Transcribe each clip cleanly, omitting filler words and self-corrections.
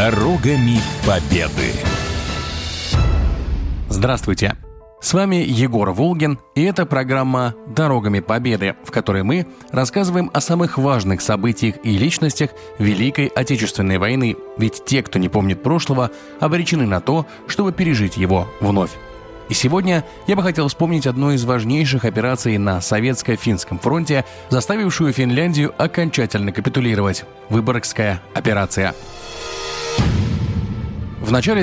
Дорогами Победы. Здравствуйте! С вами Егор Волгин, и это программа «Дорогами Победы», в которой мы рассказываем о самых важных событиях и личностях Великой Отечественной войны. Ведь те, кто не помнит прошлого, обречены на то, чтобы пережить его вновь. И сегодня я бы хотел вспомнить одну из важнейших операций на Советско-финском фронте, заставившую Финляндию окончательно капитулировать – Выборгская операция. В начале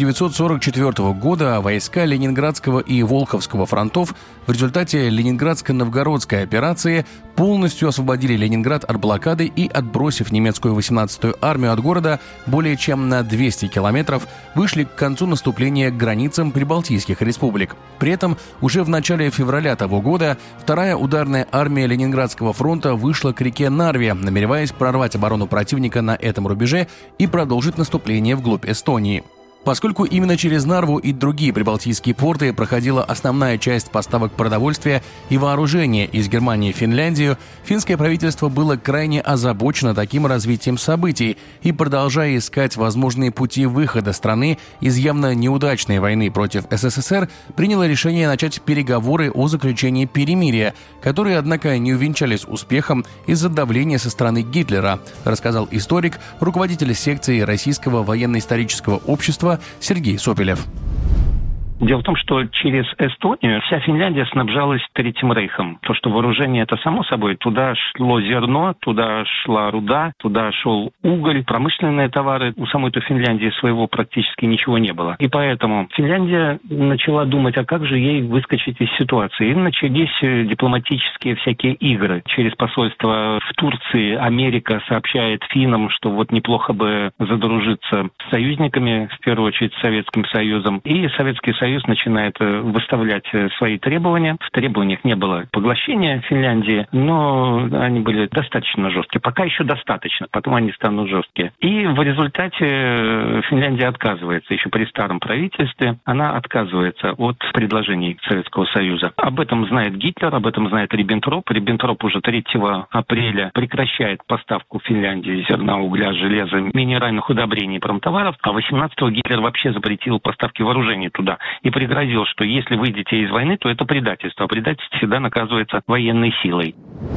1944 года войска Ленинградского и Волховского фронтов в результате Ленинградско-Новгородской операции полностью освободили Ленинград от блокады и, отбросив немецкую 18-ю армию от города более чем на 200 километров, вышли к концу наступления к границам Прибалтийских республик. При этом уже в начале февраля того года вторая ударная армия Ленинградского фронта вышла к реке Нарве, намереваясь прорвать оборону противника на этом рубеже и продолжить наступление вглубь Эстонии. Поскольку именно через Нарву и другие прибалтийские порты проходила основная часть поставок продовольствия и вооружения из Германии в Финляндию, финское правительство было крайне озабочено таким развитием событий и, продолжая искать возможные пути выхода страны из явно неудачной войны против СССР, приняло решение начать переговоры о заключении перемирия, которые, однако, не увенчались успехом из-за давления со стороны Гитлера, рассказал историк, руководитель секции Российского военно-исторического общества Сергей Сопелев. Дело в том, что через Эстонию вся Финляндия снабжалась Третьим Рейхом. То, что вооружение, это само собой. Туда шло зерно, туда шла руда, туда шел уголь, промышленные товары. У самой-то Финляндии своего практически ничего не было. И поэтому Финляндия начала думать, а как же ей выскочить из ситуации. И начались дипломатические всякие игры. Через посольство в Турции Америка сообщает финнам, что вот неплохо бы задружиться с союзниками, в первую очередь с Советским Союзом. И Советский Союз начинает выставлять свои требования. В требованиях не было поглощения Финляндии, но они были достаточно жесткие. Пока еще достаточно, потом они станут жесткие. И в результате Финляндия отказывается, еще при старом правительстве, она отказывается от предложений Советского Союза. Об этом знает Гитлер, об этом знает Риббентроп. Риббентроп уже 3 апреля прекращает поставку Финляндии зерна, угля, железа, минеральных удобрений и промтоваров, а 18-го Гитлер вообще запретил поставки вооружений туда. И пригрозил, что если выйдете из войны, то это предательство. А предательство всегда наказывается военной силой.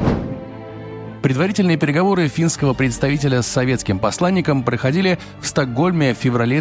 Предварительные переговоры финского представителя с советским посланником проходили в Стокгольме в феврале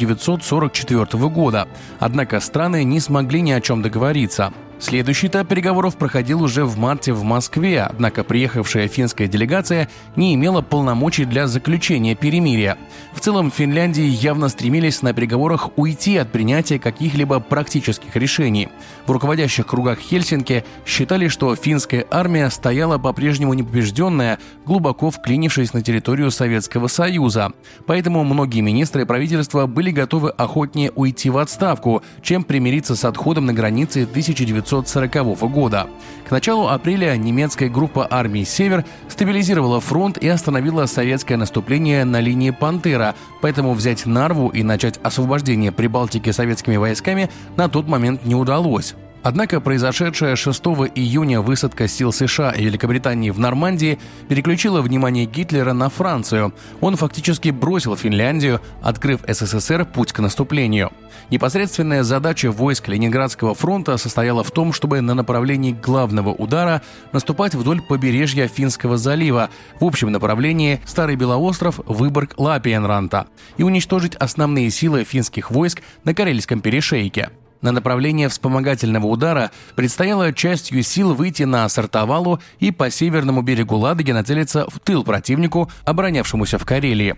1944 года. Однако страны не смогли ни о чем договориться. Следующий этап переговоров проходил уже в марте в Москве, однако приехавшая финская делегация не имела полномочий для заключения перемирия. В целом, в Финляндии явно стремились на переговорах уйти от принятия каких-либо практических решений. В руководящих кругах Хельсинки считали, что финская армия стояла по-прежнему непобежденная, глубоко вклинившись на территорию Советского Союза. Поэтому многие министры правительства были готовы охотнее уйти в отставку, чем примириться с отходом на границе 1940 года. К началу апреля немецкая группа армий «Север» стабилизировала фронт и остановила советское наступление на линии Пантера, поэтому взять Нарву и начать освобождение Прибалтики советскими войсками на тот момент не удалось. Однако произошедшая 6 июня высадка сил США и Великобритании в Нормандии переключила внимание Гитлера на Францию. Он фактически бросил Финляндию, открыв СССР путь к наступлению. Непосредственная задача войск Ленинградского фронта состояла в том, чтобы на направлении главного удара наступать вдоль побережья Финского залива в общем направлении Старый Белоостров, Выборг, Лапиенранта и уничтожить основные силы финских войск на Карельском перешейке. На направление вспомогательного удара предстояло частью сил выйти на Сартовалу и по северному берегу Ладоги нацелиться в тыл противнику, оборонявшемуся в Карелии.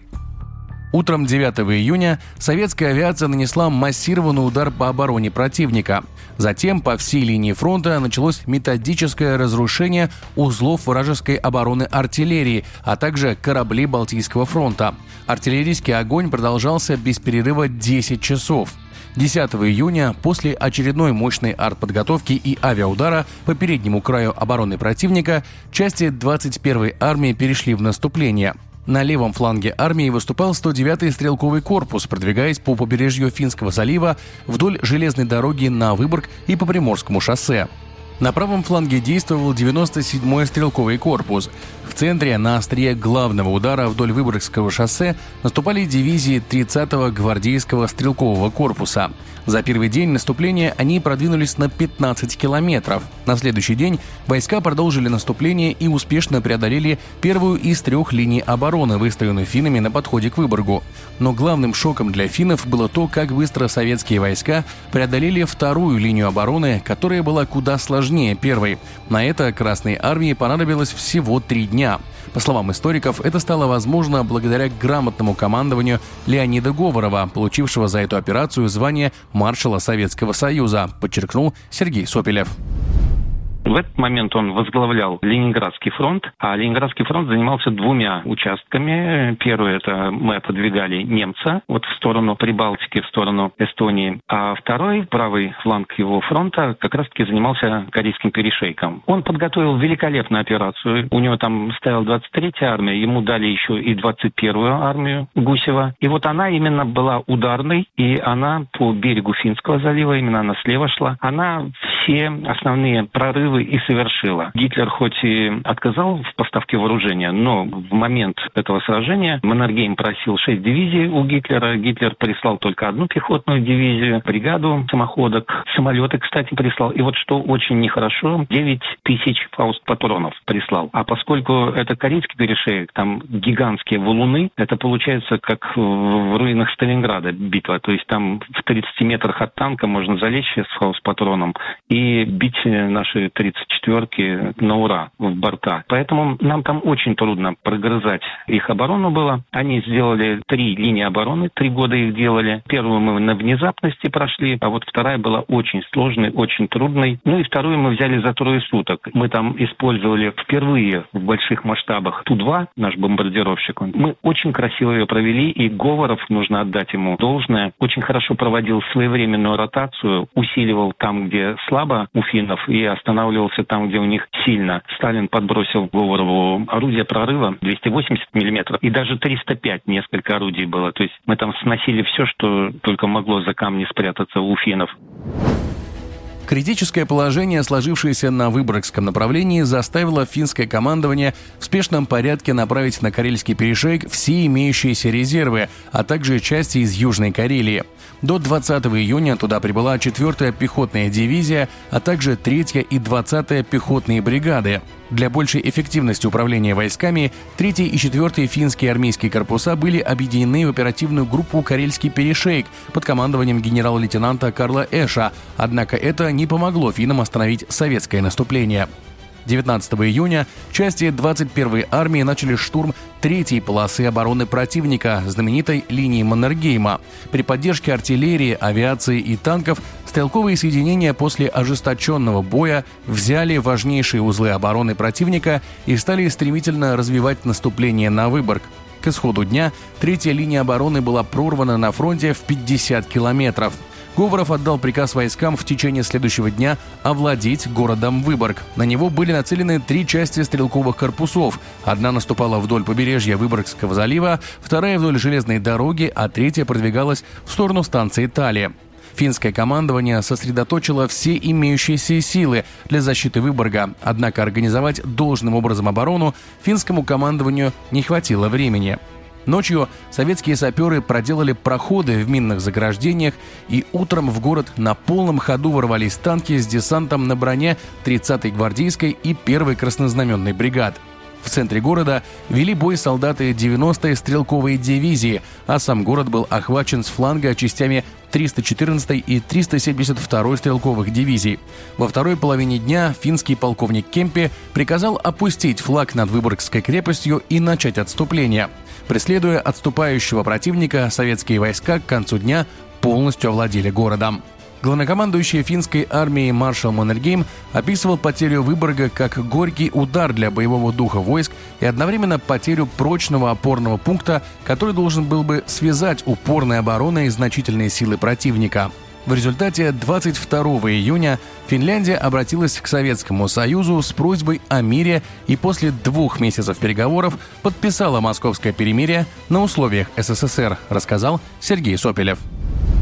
Утром 9 июня советская авиация нанесла массированный удар по обороне противника. Затем по всей линии фронта началось методическое разрушение узлов вражеской обороны артиллерии, а также кораблей Балтийского фронта. Артиллерийский огонь продолжался без перерыва 10 часов. 10 июня, после очередной мощной артподготовки и авиаудара по переднему краю обороны противника, части 21-й армии перешли в наступление. На левом фланге армии выступал 109-й стрелковый корпус, продвигаясь по побережью Финского залива вдоль железной дороги на Выборг и по Приморскому шоссе. На правом фланге действовал 97-й стрелковый корпус. В центре, на острие главного удара вдоль Выборгского шоссе, наступали дивизии 30-го гвардейского стрелкового корпуса. За первый день наступления они продвинулись на 15 километров. На следующий день войска продолжили наступление и успешно преодолели первую из 3 линий обороны, выстроенных финнами на подходе к Выборгу. Но главным шоком для финнов было то, как быстро советские войска преодолели вторую линию обороны, которая была куда сложнее первой. На это Красной армии понадобилось всего 3 дня. По словам историков, это стало возможно благодаря грамотному командованию Леонида Говорова, получившего за эту операцию звание маршала Советского Союза, подчеркнул Сергей Сопелев. В этот момент он возглавлял Ленинградский фронт, а Ленинградский фронт занимался 2 участками. Первый — это мы отодвигали немца вот в сторону Прибалтики, в сторону Эстонии, а второй, правый фланг его фронта, как раз-таки занимался Корейским перешейком. Он подготовил великолепную операцию. У него там стояла 23-я армия, ему дали еще и 21-ю армию Гусева. И вот она именно была ударной, и она по берегу Финского залива, именно она слева шла, она все основные прорывы и совершила. Гитлер хоть и отказал в поставке вооружения, но в момент этого сражения Маннергейм просил 6 дивизий у Гитлера. Гитлер прислал только 1 пехотную дивизию, бригаду самоходок, самолеты, кстати, прислал. И вот что очень нехорошо, 9 тысяч фауст-патронов прислал. А поскольку это Корейский перешеек, там гигантские валуны, это получается как в руинах Сталинграда битва. То есть там в 30 метрах от танка можно залечь с фауст-патроном и бить наши 34-ки на ура в борта. Поэтому нам там очень трудно прогрызать их оборону было. Они сделали 3 линии обороны, 3 года их делали. Первую мы на внезапности прошли, а вот вторая была очень сложной, очень трудной. Ну и вторую мы взяли за 3 суток. Мы там использовали впервые в больших масштабах Ту-2, наш бомбардировщик. Мы очень красиво ее провели, и Говоров, нужно отдать ему должное, очень хорошо проводил своевременную ротацию, усиливал там, где слабо у финнов, и останавливался там, где у них сильно. Сталин подбросил Говорову орудие прорыва 280 миллиметров, и даже 305 несколько орудий было. То есть мы там сносили все, что только могло за камни спрятаться у финнов. Критическое положение, сложившееся на Выборгском направлении, заставило финское командование в спешном порядке направить на Карельский перешейк все имеющиеся резервы, а также части из Южной Карелии. До 20 июня туда прибыла 4-я пехотная дивизия, а также 3-я и 20-я пехотные бригады. Для большей эффективности управления войсками 3-й и 4-й финские армейские корпуса были объединены в оперативную группу «Карельский перешейк» под командованием генерал-лейтенанта Карла Эша, однако это не помогло финнам остановить советское наступление. 19 июня части 21-й армии начали штурм 3-й полосы обороны противника, знаменитой линии Маннергейма. При поддержке артиллерии, авиации и танков стрелковые соединения после ожесточенного боя взяли важнейшие узлы обороны противника и стали стремительно развивать наступление на Выборг. К исходу дня 3-я линия обороны была прорвана на фронте в 50 километров. Говоров отдал приказ войскам в течение следующего дня овладеть городом Выборг. На него были нацелены 3 части стрелковых корпусов. Одна наступала вдоль побережья Выборгского залива, вторая вдоль железной дороги, а 3-я продвигалась в сторону станции Талия. Финское командование сосредоточило все имеющиеся силы для защиты Выборга, однако организовать должным образом оборону финскому командованию не хватило времени. Ночью советские саперы проделали проходы в минных заграждениях, и утром в город на полном ходу ворвались танки с десантом на броне 30-й гвардейской и 1-й краснознаменной бригад. В центре города вели бой солдаты 90-й стрелковой дивизии, а сам город был охвачен с фланга частями 314-й и 372-й стрелковых дивизий. Во второй половине дня финский полковник Кемпе приказал опустить флаг над Выборгской крепостью и начать отступление. Преследуя отступающего противника, советские войска к концу дня полностью овладели городом. Главнокомандующий финской армией маршал Маннергейм описывал потерю Выборга как горький удар для боевого духа войск и одновременно потерю прочного опорного пункта, который должен был бы связать упорной обороной значительные силы противника. В результате 22 июня Финляндия обратилась к Советскому Союзу с просьбой о мире и после 2 месяцев переговоров подписала Московское перемирие на условиях СССР, рассказал Сергей Сопелев.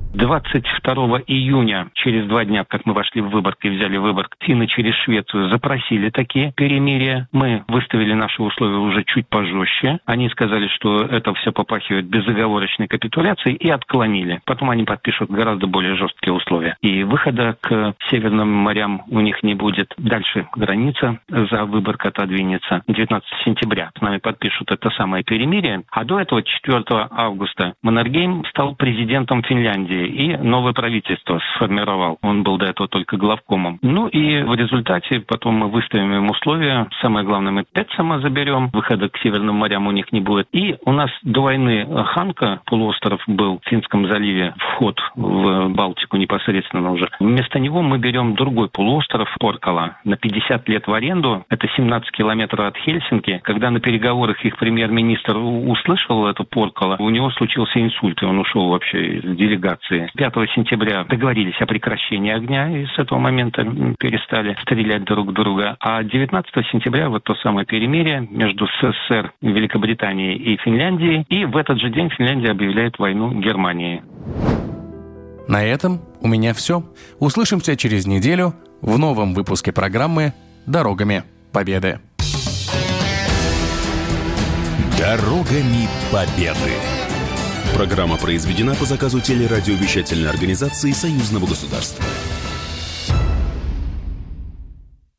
22 июня, через 2 дня, как мы вошли в Выборг и взяли Выборг, финны через Швецию запросили такие перемирия. Мы выставили наши условия уже чуть пожестче. Они сказали, что это все попахивает безоговорочной капитуляцией, и отклонили. Потом они подпишут гораздо более жесткие условия. И выхода к северным морям у них не будет. Дальше граница за Выборг отодвинется. 19 сентября с нами подпишут это самое перемирие. А до этого, 4 августа, Маннергейм стал президентом Финляндии и новое правительство сформировал. Он был до этого только главкомом. Ну и в результате потом мы выставим им условия. Самое главное, мы Петсама заберем. Выхода к северным морям у них не будет. И у нас до войны Ханка, полуостров, был в Финском заливе, вход в Балтику непосредственно уже. Вместо него мы берем другой полуостров Поркала на 50 лет в аренду. Это 17 километров от Хельсинки. Когда на переговорах их премьер-министр услышал это Поркала, у него случился инсульт, и он ушел вообще из делегации. 5 сентября договорились о прекращении огня, и с этого момента перестали стрелять друг в друга. А 19 сентября вот то самое перемирие между СССР, Великобританией и Финляндией. И в этот же день Финляндия объявляет войну Германии. На этом у меня все. Услышимся через неделю в новом выпуске программы «Дорогами Победы». Дорогами Победы. Программа произведена по заказу телерадиовещательной организации Союзного государства.